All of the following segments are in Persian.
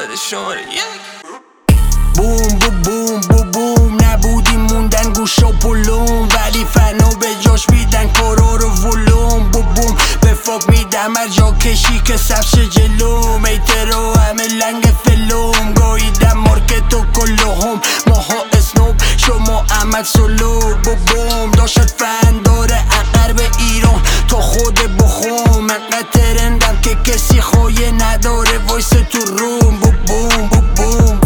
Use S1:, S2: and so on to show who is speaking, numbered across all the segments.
S1: بده شماره یک.
S2: بوم بوم بوم بوم بوم نبودیم موندن گوش و پلوم، ولی فنو به جاش میدن کرور و ولوم. بوم بوم به فوق میدم هر جا کشی که سبش جلوم. ایترو همه لنگ فلوم گویدم مارکت و کلهم. ماها اسنوب شما احمد سلو. بوم بوم داشت فن داره اقرب ایران تا خود بخوم. من ترندم که کسی خویه نداره وایس تو روم. بوم بوم بوم بوم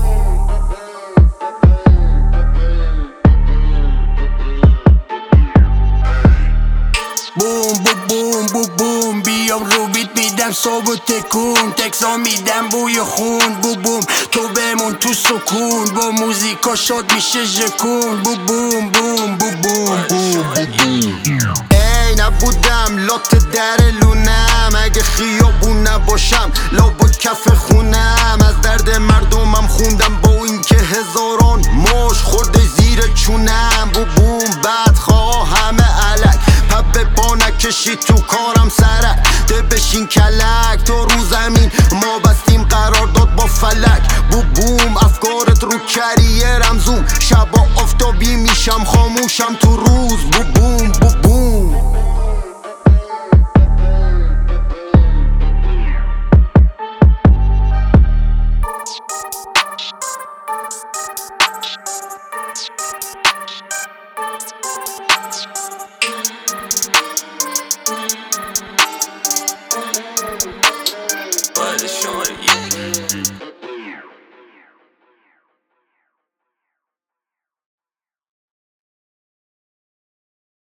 S2: بوم بوم بوم بوم بوم بیام رو بیت میدم صاب و تکون. تکسا میدم بوی خون. بوم بوم تو بمون تو سکون با موزیکا شاد میشه ژکون. بوم بوم بوم بوم بوم بوم.
S3: ای نبودم لات در لونم، اگه خیابون نباشم لابد کف خونم. از درد مردمم خوندم با این که هزاران مش خورده زیر چونم. بوم بوم بدخواه همه علک پپ پا نکشی تو کارم سرک. ده بشین کلک تا رو زمین ما بستیم قرار داد با فلک. بوم بوم افکارت رو کریه رمزون، شبا آفتابی میشم خاموشم تو رو.